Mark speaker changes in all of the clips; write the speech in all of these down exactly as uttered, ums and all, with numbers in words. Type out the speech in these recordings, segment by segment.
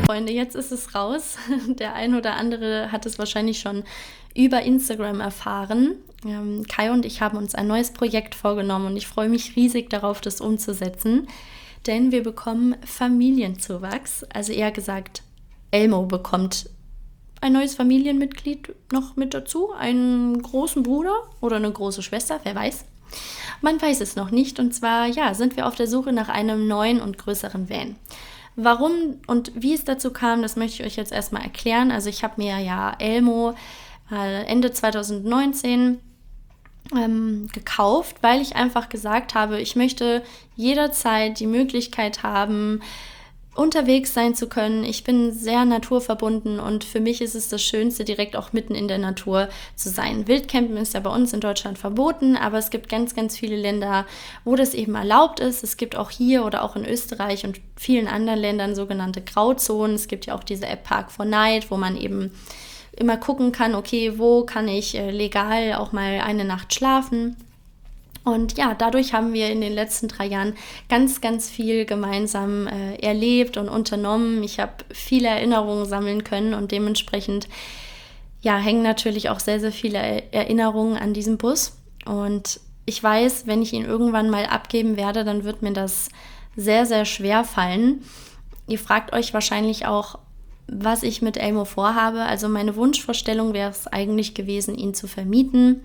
Speaker 1: Freunde, jetzt ist es raus. Der ein oder andere hat es wahrscheinlich schon über Instagram erfahren. Ähm, Kai und ich haben uns ein neues Projekt vorgenommen und ich freue mich riesig darauf, das umzusetzen. Denn wir bekommen Familienzuwachs. Also eher gesagt, Elmo bekommt ein neues Familienmitglied noch mit dazu. Einen großen Bruder oder eine große Schwester, wer weiß. Man weiß es noch nicht. Und zwar, ja, sind wir auf der Suche nach einem neuen und größeren Van. Warum und wie es dazu kam, das möchte ich euch jetzt erstmal erklären. Also ich habe mir ja Elmo äh, Ende zwanzig neunzehn ähm, gekauft, weil ich einfach gesagt habe, ich möchte jederzeit die Möglichkeit haben, unterwegs sein zu können. Ich bin sehr naturverbunden und für mich ist es das Schönste, direkt auch mitten in der Natur zu sein. Wildcampen ist ja bei uns in Deutschland verboten, aber es gibt ganz, ganz viele Länder, wo das eben erlaubt ist. Es gibt auch hier oder auch in Österreich und vielen anderen Ländern sogenannte Grauzonen. Es gibt ja auch diese App Park four Night, wo man eben immer gucken kann, okay, wo kann ich äh, legal auch mal eine Nacht schlafen. Und ja, dadurch haben wir in den letzten drei Jahren ganz, ganz viel gemeinsam äh, erlebt und unternommen. Ich habe viele Erinnerungen sammeln können und dementsprechend ja, hängen natürlich auch sehr, sehr viele Erinnerungen an diesem Bus. Und ich weiß, wenn ich ihn irgendwann mal abgeben werde, dann wird mir das sehr, sehr schwer fallen. Ihr fragt euch wahrscheinlich auch, was ich mit Elmo vorhabe. Also meine Wunschvorstellung wäre es eigentlich gewesen, ihn zu vermieten.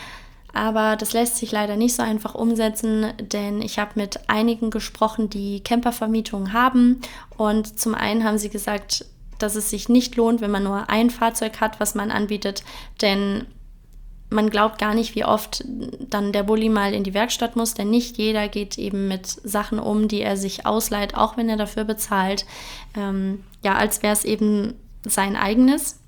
Speaker 1: Aber das lässt sich leider nicht so einfach umsetzen, denn ich habe mit einigen gesprochen, die Campervermietungen haben. Und zum einen haben sie gesagt, dass es sich nicht lohnt, wenn man nur ein Fahrzeug hat, was man anbietet. Denn man glaubt gar nicht, wie oft dann der Bulli mal in die Werkstatt muss. Denn nicht jeder geht eben mit Sachen um, die er sich ausleiht, auch wenn er dafür bezahlt. Ähm, ja, als wäre es eben sein eigenes.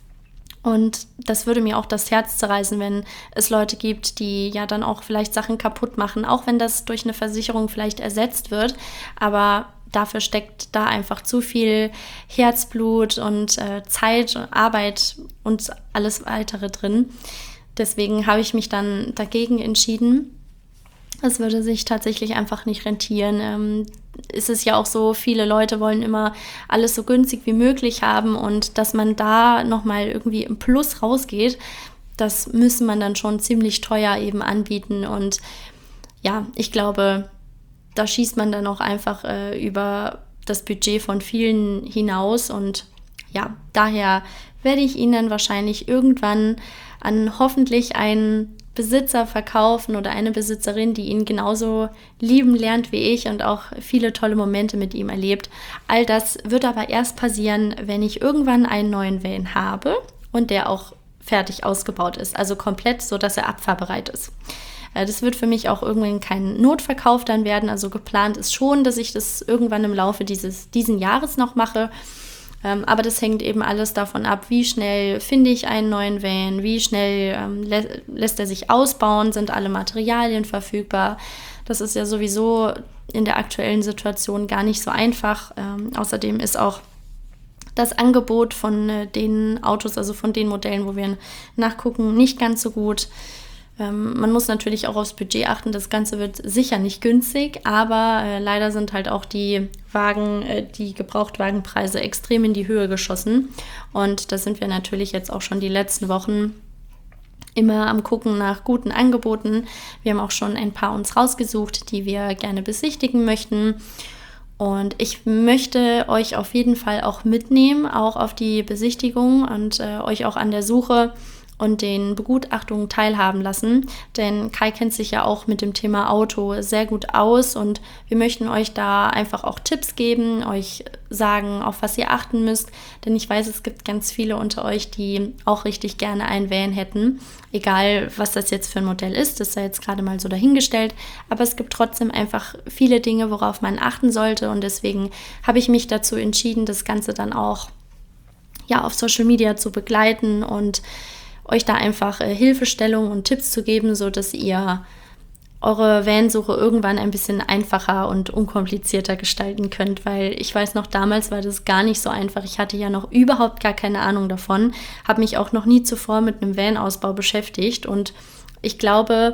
Speaker 1: Und das würde mir auch das Herz zerreißen, wenn es Leute gibt, die ja dann auch vielleicht Sachen kaputt machen, auch wenn das durch eine Versicherung vielleicht ersetzt wird. Aber dafür steckt da einfach zu viel Herzblut und äh, Zeit, Arbeit und alles weitere drin. Deswegen habe ich mich dann dagegen entschieden. Es würde sich tatsächlich einfach nicht rentieren. Ähm, ist es ja auch so, viele Leute wollen immer alles so günstig wie möglich haben und dass man da nochmal irgendwie im Plus rausgeht, das müsste man dann schon ziemlich teuer eben anbieten und ja, ich glaube, da schießt man dann auch einfach äh, über das Budget von vielen hinaus und ja, daher werde ich ihn dann wahrscheinlich irgendwann an hoffentlich einen Besitzer verkaufen oder eine Besitzerin, die ihn genauso lieben lernt wie ich und auch viele tolle Momente mit ihm erlebt. All das wird aber erst passieren, wenn ich irgendwann einen neuen Van habe und der auch fertig ausgebaut ist, also komplett, so dass er abfahrbereit ist. Das wird für mich auch irgendwann kein Notverkauf dann werden, also geplant ist schon, dass ich das irgendwann im Laufe dieses diesen Jahres noch mache. Aber das hängt eben alles davon ab, wie schnell finde ich einen neuen Van, wie schnell ähm, lä- lässt er sich ausbauen, sind alle Materialien verfügbar. Das ist ja sowieso in der aktuellen Situation gar nicht so einfach. Ähm, außerdem ist auch das Angebot von äh, den Autos, also von den Modellen, wo wir nachgucken, nicht ganz so gut. Ähm, man muss natürlich auch aufs Budget achten, das Ganze wird sicher nicht günstig, aber äh, leider sind halt auch die Wagen, äh, die Gebrauchtwagenpreise extrem in die Höhe geschossen und da sind wir natürlich jetzt auch schon die letzten Wochen immer am Gucken nach guten Angeboten. Wir haben auch schon ein paar uns rausgesucht, die wir gerne besichtigen möchten und ich möchte euch auf jeden Fall auch mitnehmen, auch auf die Besichtigung und äh, euch auch an der Suche und den Begutachtungen teilhaben lassen, denn Kai kennt sich ja auch mit dem Thema Auto sehr gut aus und wir möchten euch da einfach auch Tipps geben, euch sagen, auf was ihr achten müsst, denn ich weiß, es gibt ganz viele unter euch, die auch richtig gerne einen Van hätten, egal was das jetzt für ein Modell ist, das sei jetzt gerade mal so dahingestellt, aber es gibt trotzdem einfach viele Dinge, worauf man achten sollte und deswegen habe ich mich dazu entschieden, das Ganze dann auch ja, auf Social Media zu begleiten und euch da einfach äh, Hilfestellung und Tipps zu geben, sodass ihr eure Vansuche irgendwann ein bisschen einfacher und unkomplizierter gestalten könnt, weil ich weiß noch, damals war das gar nicht so einfach. Ich hatte ja noch überhaupt gar keine Ahnung davon, habe mich auch noch nie zuvor mit einem Van-Ausbau beschäftigt und ich glaube,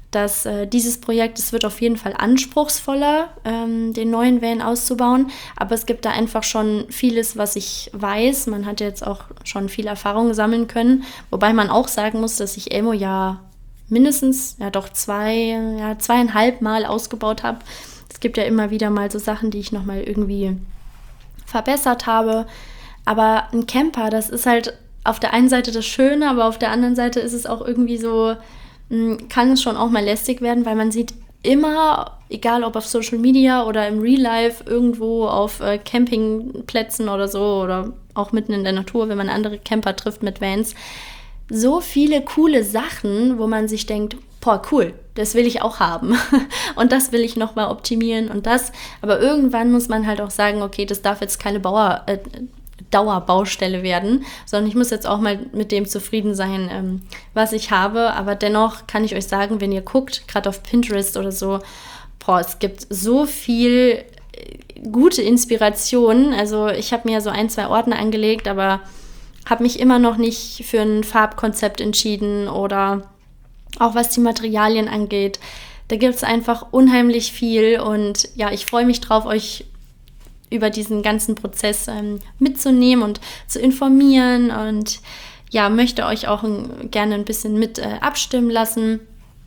Speaker 1: dass äh, dieses Projekt, es wird auf jeden Fall anspruchsvoller, ähm, den neuen Van auszubauen, aber es gibt da einfach schon vieles, was ich weiß. Man hat jetzt auch schon viel Erfahrung sammeln können, wobei man auch sagen muss, dass ich Elmo ja mindestens, ja doch zwei, ja zweieinhalb Mal ausgebaut habe. Es gibt ja immer wieder mal so Sachen, die ich nochmal irgendwie verbessert habe, aber ein Camper, das ist halt auf der einen Seite das Schöne, aber auf der anderen Seite ist es auch irgendwie so, kann es schon auch mal lästig werden, weil man sieht immer, egal ob auf Social Media oder im Real Life, irgendwo auf äh, Campingplätzen oder so oder auch mitten in der Natur, wenn man andere Camper trifft mit Vans, so viele coole Sachen, wo man sich denkt, boah, cool, das will ich auch haben und das will ich nochmal optimieren und das, aber irgendwann muss man halt auch sagen, okay, das darf jetzt keine Bauer, äh, Dauerbaustelle werden, sondern ich muss jetzt auch mal mit dem zufrieden sein, ähm, was ich habe. Aber dennoch kann ich euch sagen, wenn ihr guckt, gerade auf Pinterest oder so, boah, es gibt so viel gute Inspirationen. Also ich habe mir so ein, zwei Ordner angelegt, aber habe mich immer noch nicht für ein Farbkonzept entschieden oder auch was die Materialien angeht. Da gibt es einfach unheimlich viel und ja, ich freue mich drauf, euch über diesen ganzen Prozess ähm, mitzunehmen und zu informieren und ja, möchte euch auch ein, gerne ein bisschen mit äh, abstimmen lassen.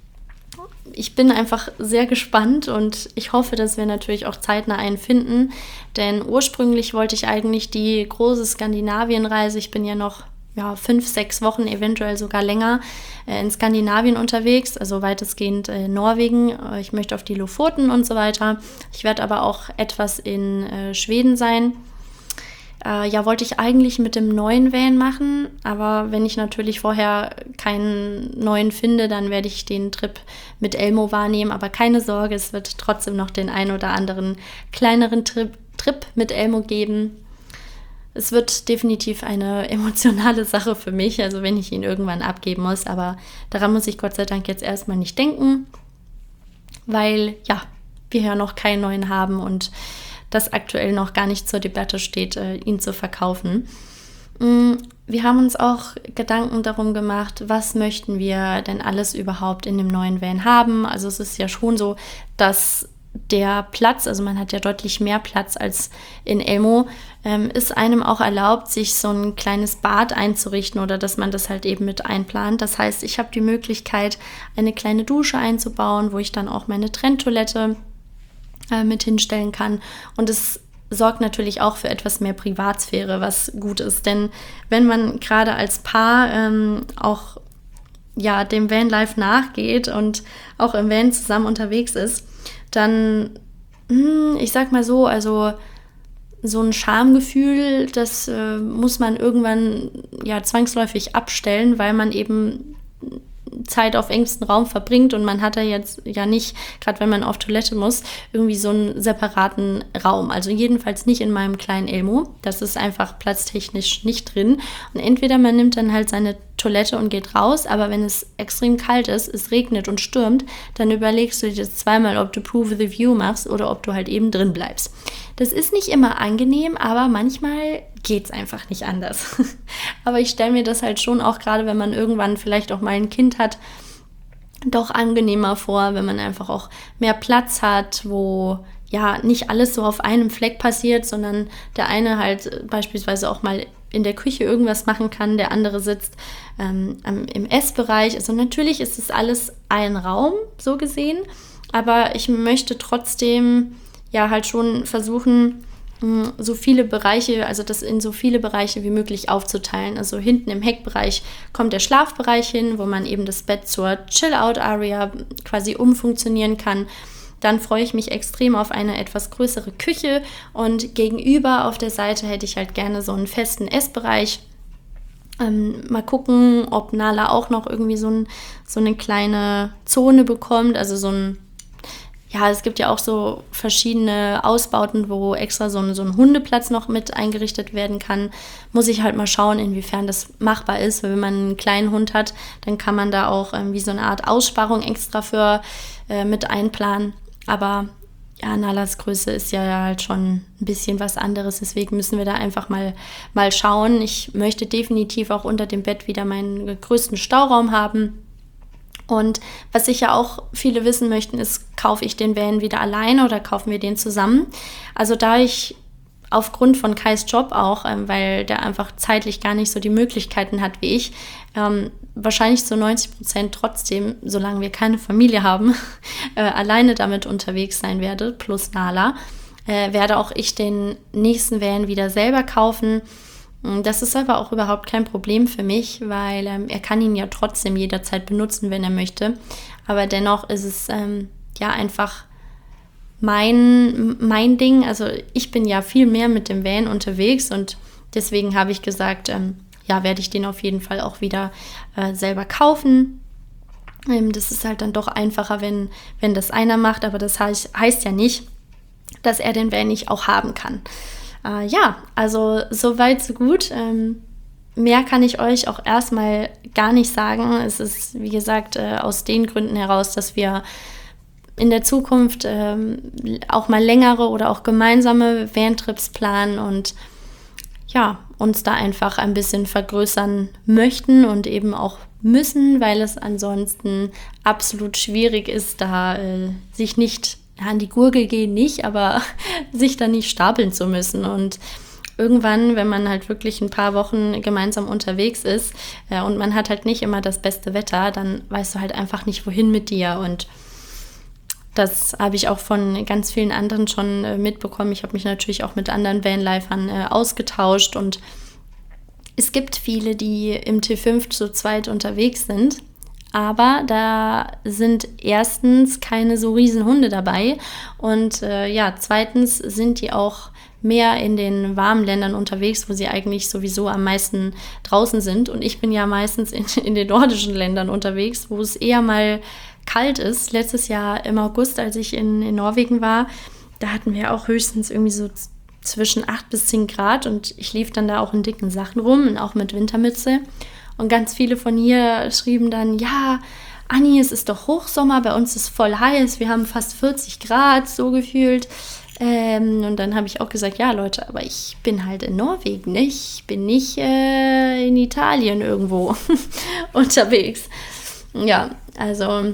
Speaker 1: Ich bin einfach sehr gespannt und ich hoffe, dass wir natürlich auch zeitnah einen finden, denn ursprünglich wollte ich eigentlich die große Skandinavienreise, ich bin ja noch ja, fünf, sechs Wochen, eventuell sogar länger, äh, in Skandinavien unterwegs, also weitestgehend äh, Norwegen. Äh, ich möchte auf die Lofoten und so weiter. Ich werde aber auch etwas in äh, Schweden sein. Äh, ja, wollte ich eigentlich mit dem neuen Van machen, aber wenn ich natürlich vorher keinen neuen finde, dann werde ich den Trip mit Elmo wahrnehmen. Aber keine Sorge, es wird trotzdem noch den ein oder anderen kleineren Trip, Trip mit Elmo geben. Es wird definitiv eine emotionale Sache für mich, also wenn ich ihn irgendwann abgeben muss, aber daran muss ich Gott sei Dank jetzt erstmal nicht denken, weil ja, wir ja noch keinen neuen haben und das aktuell noch gar nicht zur Debatte steht, ihn zu verkaufen. Wir haben uns auch Gedanken darum gemacht, was möchten wir denn alles überhaupt in dem neuen Van haben. Also es ist ja schon so, dass der Platz, also man hat ja deutlich mehr Platz als in Elmo, ähm, ist einem auch erlaubt, sich so ein kleines Bad einzurichten oder dass man das halt eben mit einplant. Das heißt, ich habe die Möglichkeit, eine kleine Dusche einzubauen, wo ich dann auch meine Trenntoilette äh, mit hinstellen kann. Und es sorgt natürlich auch für etwas mehr Privatsphäre, was gut ist. Denn wenn man gerade als Paar ähm, auch ja, dem Vanlife nachgeht und auch im Van zusammen unterwegs ist, dann, ich sag mal so, also so ein Schamgefühl, das äh, muss man irgendwann ja zwangsläufig abstellen, weil man eben Zeit auf engstem Raum verbringt und man hat da jetzt ja nicht, gerade wenn man auf Toilette muss, irgendwie so einen separaten Raum. Also jedenfalls nicht in meinem kleinen Elmo. Das ist einfach platztechnisch nicht drin. Und entweder man nimmt dann halt seine Toilette und geht raus, aber wenn es extrem kalt ist, es regnet und stürmt, dann überlegst du dir zweimal, ob du Prove the View machst oder ob du halt eben drin bleibst. Das ist nicht immer angenehm, aber manchmal geht es einfach nicht anders. Aber ich stelle mir das halt schon auch, gerade wenn man irgendwann vielleicht auch mal ein Kind hat, doch angenehmer vor, wenn man einfach auch mehr Platz hat, wo ja nicht alles so auf einem Fleck passiert, sondern der eine halt beispielsweise auch mal in der Küche irgendwas machen kann, der andere sitzt ähm, im Essbereich. Also natürlich ist es alles ein Raum, so gesehen, aber ich möchte trotzdem ja halt schon versuchen, so viele Bereiche, also das in so viele Bereiche wie möglich aufzuteilen. Also hinten im Heckbereich kommt der Schlafbereich hin, wo man eben das Bett zur Chill-Out-Area quasi umfunktionieren kann. Dann freue ich mich extrem auf eine etwas größere Küche und gegenüber auf der Seite hätte ich halt gerne so einen festen Essbereich. Ähm, mal gucken, ob Nala auch noch irgendwie so, ein, so eine kleine Zone bekommt, also so ein Ja, es gibt ja auch so verschiedene Ausbauten, wo extra so ein, so ein Hundeplatz noch mit eingerichtet werden kann. Muss ich halt mal schauen, inwiefern das machbar ist. Weil wenn man einen kleinen Hund hat, dann kann man da auch irgendwie so eine Art Aussparung extra für äh, mit einplanen. Aber ja, Nalas Größe ist ja halt schon ein bisschen was anderes. Deswegen müssen wir da einfach mal, mal schauen. Ich möchte definitiv auch unter dem Bett wieder meinen größten Stauraum haben. Und was sicher auch viele wissen möchten, ist, kaufe ich den Van wieder alleine oder kaufen wir den zusammen? Also da ich aufgrund von Kais Job auch, ähm, weil der einfach zeitlich gar nicht so die Möglichkeiten hat wie ich, ähm, wahrscheinlich zu neunzig Prozent trotzdem, solange wir keine Familie haben, äh, alleine damit unterwegs sein werde, plus Nala, äh, werde auch ich den nächsten Van wieder selber kaufen. Das ist aber auch überhaupt kein Problem für mich, weil ähm, er kann ihn ja trotzdem jederzeit benutzen, wenn er möchte. Aber dennoch ist es ähm, ja einfach mein, mein Ding. Also ich bin ja viel mehr mit dem Van unterwegs und deswegen habe ich gesagt, ähm, ja, werde ich den auf jeden Fall auch wieder äh, selber kaufen. Ähm, das ist halt dann doch einfacher, wenn, wenn das einer macht, aber das heißt, heißt ja nicht, dass er den Van nicht auch haben kann. Äh, ja, also soweit, so gut. Ähm, mehr kann ich euch auch erstmal gar nicht sagen. Es ist, wie gesagt, äh, aus den Gründen heraus, dass wir in der Zukunft ähm, auch mal längere oder auch gemeinsame Van-Trips planen und ja, uns da einfach ein bisschen vergrößern möchten und eben auch müssen, weil es ansonsten absolut schwierig ist, da äh, sich nicht an die Gurgel gehen nicht, aber sich da nicht stapeln zu müssen. Und irgendwann, wenn man halt wirklich ein paar Wochen gemeinsam unterwegs ist äh, und man hat halt nicht immer das beste Wetter, dann weißt du halt einfach nicht, wohin mit dir. Und das habe ich auch von ganz vielen anderen schon äh, mitbekommen. Ich habe mich natürlich auch mit anderen Vanlifern äh, ausgetauscht und es gibt viele, die im T fünf zu zweit unterwegs sind. Aber da sind erstens keine so riesen Hunde dabei und äh, ja, zweitens sind die auch mehr in den warmen Ländern unterwegs, wo sie eigentlich sowieso am meisten draußen sind. Und ich bin ja meistens in, in den nordischen Ländern unterwegs, wo es eher mal kalt ist. Letztes Jahr im August, als ich in, in Norwegen war, da hatten wir auch höchstens irgendwie so z- zwischen acht bis zehn Grad und ich lief dann da auch in dicken Sachen rum und auch mit Wintermütze. Und ganz viele von hier schrieben dann, ja, Anni, es ist doch Hochsommer, bei uns ist voll heiß, wir haben fast vierzig Grad, so gefühlt. Ähm, und dann habe ich auch gesagt, ja Leute, aber ich bin halt in Norwegen, ne? Ich bin nicht äh, in Italien irgendwo unterwegs. Ja, also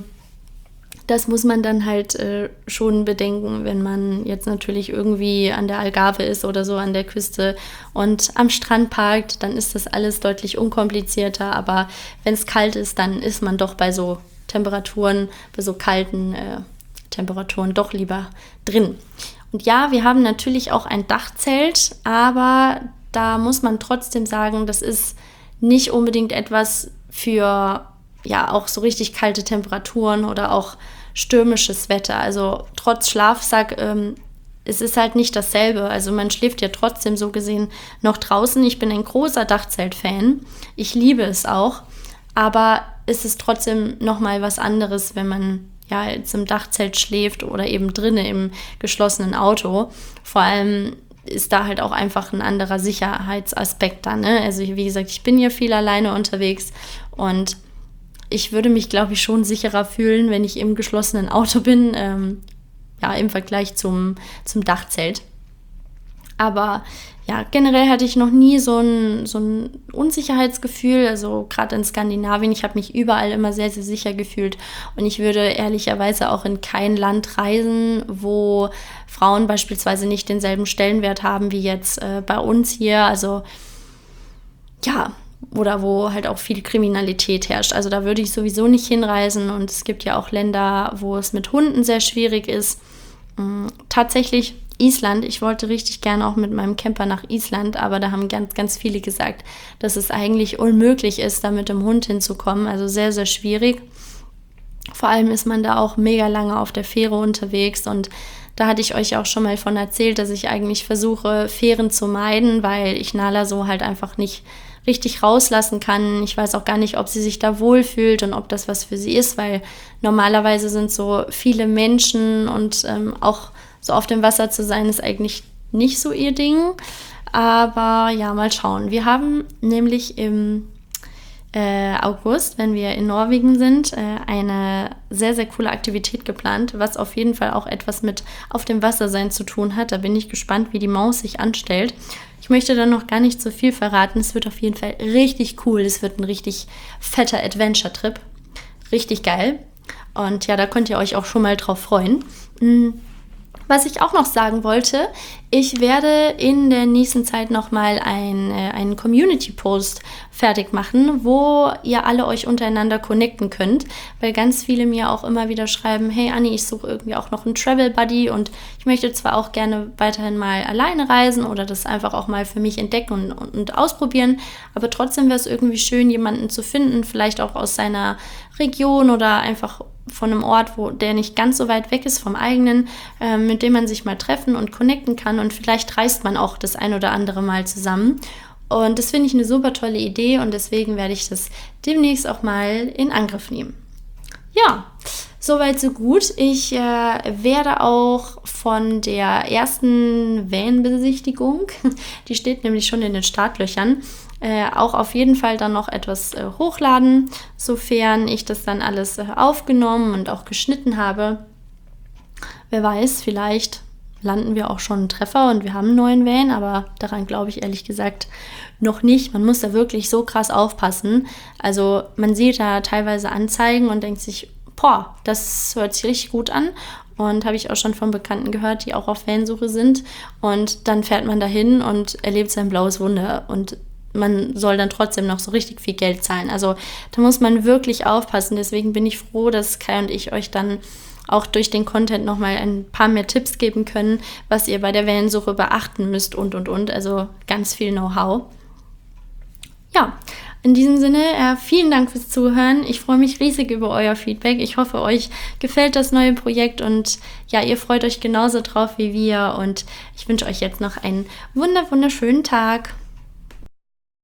Speaker 1: das muss man dann halt äh, schon bedenken, wenn man jetzt natürlich irgendwie an der Algarve ist oder so an der Küste und am Strand parkt, dann ist das alles deutlich unkomplizierter. Aber wenn es kalt ist, dann ist man doch bei so Temperaturen, bei so kalten äh, Temperaturen doch lieber drin. Und ja, wir haben natürlich auch ein Dachzelt, aber da muss man trotzdem sagen, das ist nicht unbedingt etwas für ja auch so richtig kalte Temperaturen oder auch stürmisches Wetter. Also trotz Schlafsack, ähm, es ist halt nicht dasselbe. Also man schläft ja trotzdem so gesehen noch draußen. Ich bin ein großer Dachzelt-Fan. Ich liebe es auch. Aber es ist trotzdem nochmal was anderes, wenn man ja jetzt im Dachzelt schläft oder eben drinnen im geschlossenen Auto. Vor allem ist da halt auch einfach ein anderer Sicherheitsaspekt da, ne? Also wie gesagt, ich bin ja viel alleine unterwegs und ich würde mich, glaube ich, schon sicherer fühlen, wenn ich im geschlossenen Auto bin, ähm, ja, im Vergleich zum, zum Dachzelt. Aber ja, generell hatte ich noch nie so ein, so ein Unsicherheitsgefühl, also gerade in Skandinavien, ich habe mich überall immer sehr, sehr sicher gefühlt und ich würde ehrlicherweise auch in kein Land reisen, wo Frauen beispielsweise nicht denselben Stellenwert haben wie jetzt äh, bei uns hier, also ja, oder wo halt auch viel Kriminalität herrscht. Also da würde ich sowieso nicht hinreisen und es gibt ja auch Länder, wo es mit Hunden sehr schwierig ist. Ähm, tatsächlich Island, ich wollte richtig gerne auch mit meinem Camper nach Island, aber da haben ganz, ganz viele gesagt, dass es eigentlich unmöglich ist, da mit dem Hund hinzukommen. Also sehr, sehr schwierig. Vor allem ist man da auch mega lange auf der Fähre unterwegs und da hatte ich euch auch schon mal von erzählt, dass ich eigentlich versuche, Fähren zu meiden, weil ich Nala so halt einfach nicht richtig rauslassen kann. Ich weiß auch gar nicht, ob sie sich da wohlfühlt und ob das was für sie ist, weil normalerweise sind so viele Menschen und ähm, auch so auf dem Wasser zu sein, ist eigentlich nicht so ihr Ding. Aber ja, mal schauen. Wir haben nämlich im äh, August, wenn wir in Norwegen sind, äh, eine sehr, sehr coole Aktivität geplant, was auf jeden Fall auch etwas mit auf dem Wasser sein zu tun hat. Da bin ich gespannt, wie die Maus sich anstellt. Ich möchte da noch gar nicht so viel verraten. Es wird auf jeden Fall richtig cool. Es wird ein richtig fetter Adventure-Trip. richtig geil. Und ja, da könnt ihr euch auch schon mal drauf freuen. Was ich auch noch sagen wollte, ich werde in der nächsten Zeit nochmal ein, äh, einen Community-Post fertig machen, wo ihr alle euch untereinander connecten könnt, weil ganz viele mir auch immer wieder schreiben, hey Anni, ich suche irgendwie auch noch einen Travel-Buddy und ich möchte zwar auch gerne weiterhin mal alleine reisen oder das einfach auch mal für mich entdecken und, und, und ausprobieren, aber trotzdem wäre es irgendwie schön, jemanden zu finden, vielleicht auch aus seiner Region oder einfach von einem Ort, wo der nicht ganz so weit weg ist vom eigenen, äh, mit dem man sich mal treffen und connecten kann und vielleicht reist man auch das ein oder andere Mal zusammen. Und das finde ich eine super tolle Idee und deswegen werde ich das demnächst auch mal in Angriff nehmen. Ja, soweit so gut. Ich äh, werde auch von der ersten Van-Besichtigung, die steht nämlich schon in den Startlöchern, äh, auch auf jeden Fall dann noch etwas äh, hochladen, sofern ich das dann alles äh, aufgenommen und auch geschnitten habe. Wer weiß, vielleicht landen wir auch schon einen Treffer und wir haben einen neuen Van, aber daran glaube ich ehrlich gesagt noch nicht. Man muss da wirklich so krass aufpassen. Also man sieht da teilweise Anzeigen und denkt sich, boah, das hört sich richtig gut an. Und habe ich auch schon von Bekannten gehört, die auch auf Vansuche sind. Und dann fährt man dahin und erlebt sein blaues Wunder. Und man soll dann trotzdem noch so richtig viel Geld zahlen. Also da muss man wirklich aufpassen. Deswegen bin ich froh, dass Kai und ich euch dann auch durch den Content nochmal ein paar mehr Tipps geben können, was ihr bei der Vansuche beachten müsst und, und, und. Also ganz viel Know-how. Ja, in diesem Sinne, äh, vielen Dank fürs Zuhören. Ich freue mich riesig über euer Feedback. Ich hoffe, euch gefällt das neue Projekt und ja, ihr freut euch genauso drauf wie wir. Und ich wünsche euch jetzt noch einen wunder, wunderschönen Tag.